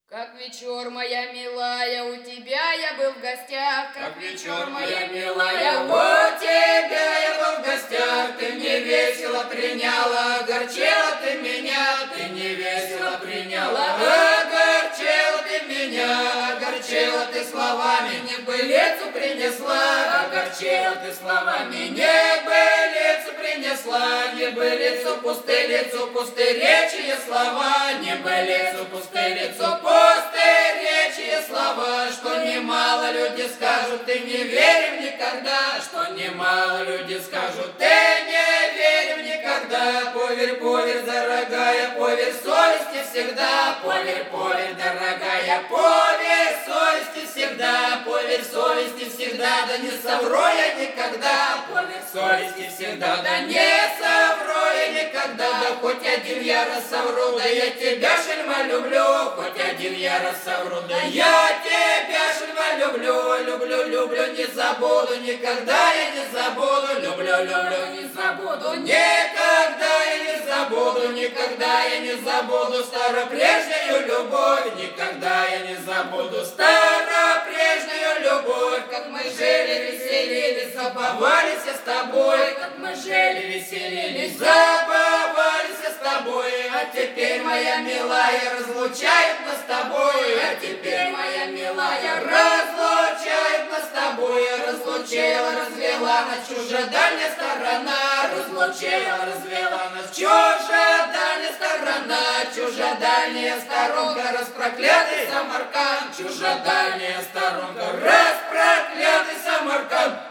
Как вечер, моя милая, у тебя я был в гостях. Как вечер, моя милая, у тебя я был в гостях. Ты мне весело приняла, огорчила ты меня. Ты не весело приняла, огорчила ты меня. Огорчила ты словами, небылицу принесла. Огорчила ты словами, небылицу принесла. Небылицу, пустылицу, пустыречие слова. Небылицу, пустылицу, пустыречие слова. Что немало люди скажут, ты не верим никогда. Что немало люди скажут, ты не верим никогда. Поверь, поверь, дорогая, поверь совести всегда. Поверь, поверь, дорогая, поверь совести всегда. Поверь совести всегда, да не совру я никогда. Поверь совести всегда, да не совру я никогда. Да хоть один я раз совру, да я тебя, шельма, люблю. Хоть один я раз совру, да я тебя, шельма, люблю. Люблю, люблю, не забуду, никогда я не забуду. Люблю, люблю, не забуду, никогда я не забуду. Никогда я не забуду старопрежнюю любовь. Никогда я не забуду старопрежнюю любовь. Как мы жили, веселились, забавались с тобой. Как мы жили, веселились, забавались с тобой. А теперь, моя милая, разлучает нас с тобой. А теперь, моя милая, разлучает нас с тобой. Разлучила, развела нас чужедальняя сторона. Разлучила, развела нас чужедальняя сторона. Чужедальняя сторонка, распроклятый Самарканд. Чужедальняя сторонка, распроклятый Самарканд.